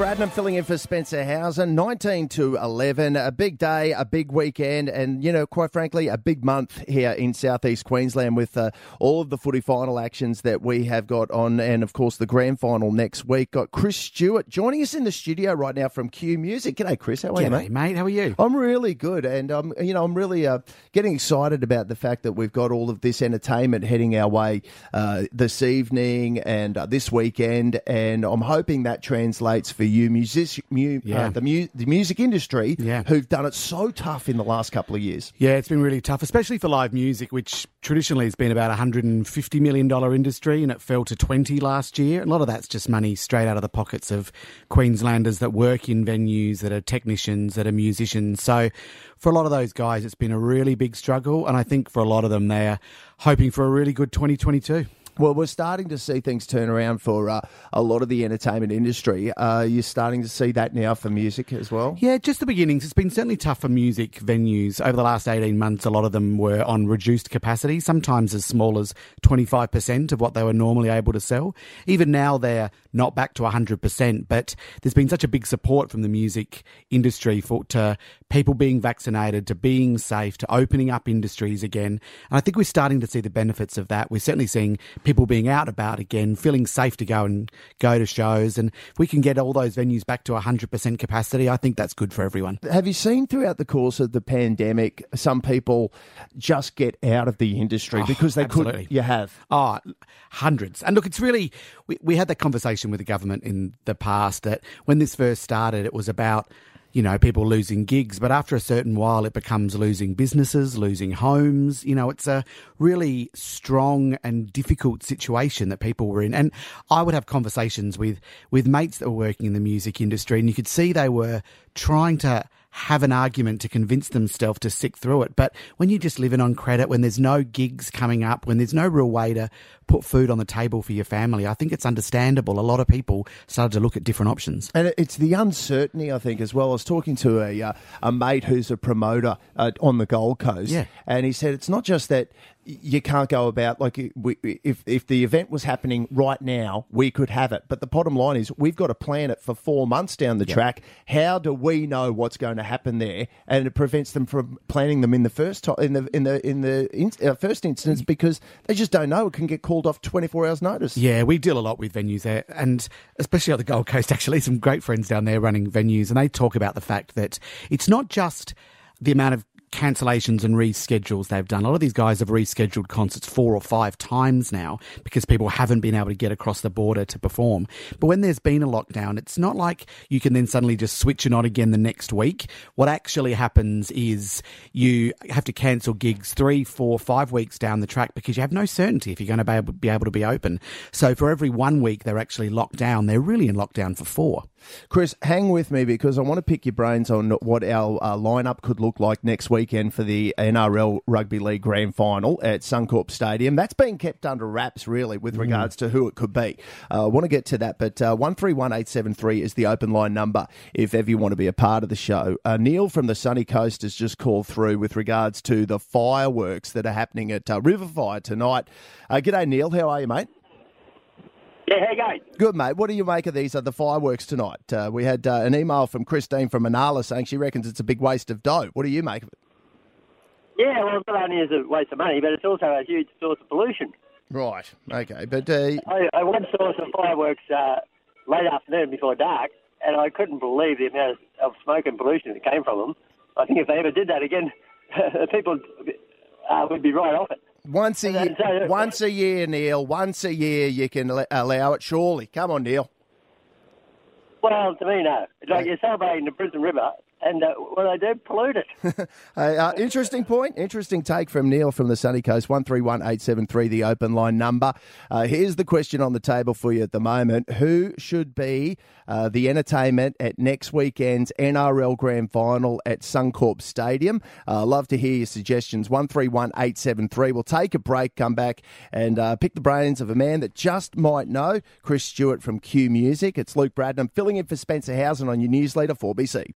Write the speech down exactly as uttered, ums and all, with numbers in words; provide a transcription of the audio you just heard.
Bradnam filling in for Spencer Hausen. nineteen to eleven, a big day, a big weekend, and, you know, quite frankly, a big month here in southeast Queensland with uh, all of the footy final actions that we have got on, and, of course, the grand final next week. Got Chris Stewart joining us in the studio right now from Q Music. G'day, Chris. How are G'day, you, mate? mate. How are you? I'm really good, and, um, you know, I'm really uh, getting excited about the fact that we've got all of this entertainment heading our way uh, this evening and uh, this weekend, and I'm hoping that translates for you, music, mu- Yeah. uh, the, mu- the music industry, Yeah. who've done it so tough in the last couple of years. Yeah, it's been really tough, especially for live music, which traditionally has been about a one hundred fifty million dollars industry, and it fell to twenty last year. A lot of that's just money straight out of the pockets of Queenslanders that work in venues, that are technicians, that are musicians. So for a lot of those guys, it's been a really big struggle, and I think for a lot of them, they're hoping for a really good twenty twenty-two. Well, we're starting to see things turn around for uh, a lot of the entertainment industry. Uh, you're starting to see that now for music as well? Yeah, just the beginnings. It's been certainly tough for music venues. Over the last eighteen months, a lot of them were on reduced capacity, sometimes as small as twenty-five percent of what they were normally able to sell. Even now, they're not back to one hundred percent, but there's been such a big support from the music industry for to people being vaccinated, to being safe, to opening up industries again. And I think we're starting to see the benefits of that. We're certainly seeing people being out about again, feeling safe to go and go to shows. And if we can get all those venues back to one hundred percent capacity, I think that's good for everyone. Have you seen throughout the course of the pandemic, some people just get out of the industry Oh, because they absolutely. couldn't? You have? Oh, hundreds. And look, it's really, we, we had that conversation with the government in the past that when this first started, it was about, you know, people losing gigs, but after a certain while it becomes losing businesses, losing homes. You know, it's a really strong and difficult situation that people were in. And I would have conversations with, with mates that were working in the music industry, and you could see they were trying to have an argument to convince themselves to stick through it. But when you're just living on credit, when there's no gigs coming up, when there's no real way to put food on the table for your family, I think it's understandable. A lot of people started to look at different options. And it's the uncertainty, I think, as well. I was talking to a uh, a mate who's a promoter uh, on the Gold Coast, Yeah. and he said it's not just that you can't go about, like, we, if if the event was happening right now, we could have it. But the bottom line is we've got to plan it for four months down the Yeah. track. How do we know what's going to happen there? And it prevents them from planning them in the first to- in the in the in the in, uh, first instance because they just don't know. It can get called off twenty-four hours notice. Yeah, we deal a lot with venues there, and especially on the Gold Coast, actually, some great friends down there running venues, and they talk about the fact that it's not just the amount of cancellations and reschedules they've done. A lot of these guys have rescheduled concerts four or five times now because people haven't been able to get across the border to perform. But when there's been a lockdown, it's not like you can then suddenly just switch it on again the next week. What actually happens is you have to cancel gigs three, four, five weeks down the track because you have no certainty if you're going to be able, be able to be open. So for every one week they're actually locked down, they're really in lockdown for four. Chris, hang with me because I want to pick your brains on what our uh, lineup could look like next weekend for the N R L Rugby League Grand Final at Suncorp Stadium. That's been kept under wraps, really, with regards to who it could be. Uh, I want to get to that, but uh, one three one eight seven three is the open line number if ever you want to be a part of the show. Uh, Neil from the sunny coast has just called through with regards to the fireworks that are happening at uh, Riverfire tonight. Uh, g'day, Neil. How are you, mate? Yeah, how you going? Good, mate. What do you make of these, uh, the fireworks tonight? Uh, we had uh, an email from Christine from Manala saying she reckons it's a big waste of dough. What do you make of it? Yeah, well, not only is it a waste of money, but it's also a huge source of pollution. Right. Okay. But uh, I, I once saw some fireworks uh, late afternoon before dark, and I couldn't believe the amount of, of smoke and pollution that came from them. I think if they ever did that again, people uh, would be right off it. once a year, So- once a year, Neil. Once a year, you can le- allow it. Surely. Come on, Neil. Well, to me, no. It's like you're celebrating the Brisbane River, and uh, what they do, pollute it. Uh, uh, interesting point. Interesting take from Neil from the sunny coast. one three one eight seven three, the open line number. Uh, here's the question on the table for you at the moment. Who should be uh, the entertainment at next weekend's N R L Grand Final at Suncorp Stadium? Uh, love to hear your suggestions. one three one eight seven three. We'll take a break, come back and uh, pick the brains of a man that just might know, Chris Stewart from Q Music. It's Luke Bradnam filling in for Spencer Hausen on your newsletter, four B C.